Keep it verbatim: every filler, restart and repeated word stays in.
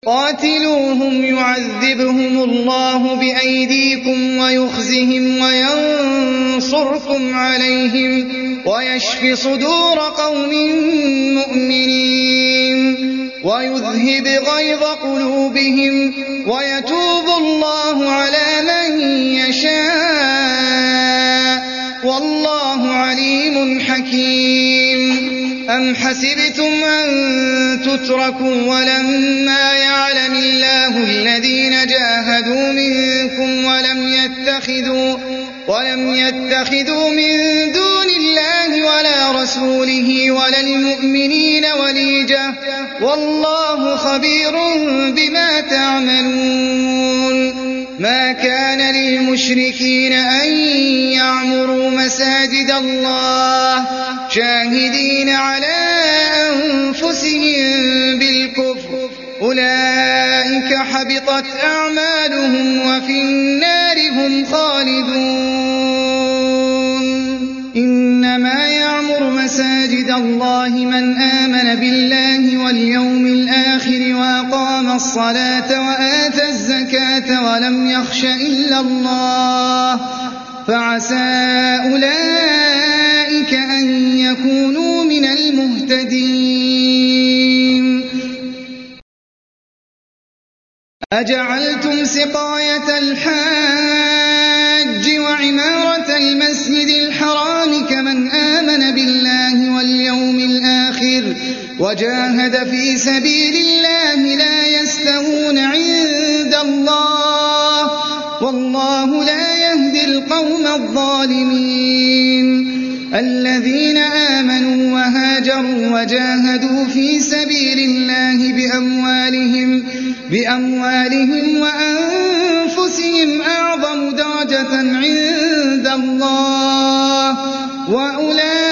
قاتلوهم يعذبهم الله بأيديكم ويخزهم وينصركم عليهم ويشف صدور قوم مؤمنين ويذهب غيظ قلوبهم ويتوب الله على من يشاء والله عليم حكيم. أم حسبتم أن تتركوا ولما يعلم الله الذين جاهدوا منكم ولم يتخذوا, ولم يتخذوا من دون الله ولا رسوله ولا المؤمنين وليجة والله خبير بما تعملون. ما كان للمشركين أن يعمروا مساجد الله شاهدين على أنفسهم بالكفر أولئك حبطت أعمالهم وفي النار هم خالدون. إنما يعمر مساجد الله من آمن بالله واليوم الآخر وأقام الصلاة وآتى الزكاة ولم يخش إلا الله فعسى أولئك أن يكونوا من المهتدين. أجعلتم سقاية الحاج وعمارة المسجد الحرام كمن آمن بالله واليوم الآخر وجاهد في سبيل الله لا يستوون عند الله والله لا يهدي القوم الظالمين. الذين آمنوا وهاجروا وجاهدوا في سبيل الله بأموالهم, بأموالهم وأنفسهم أعظم درجة عند الله وأولئك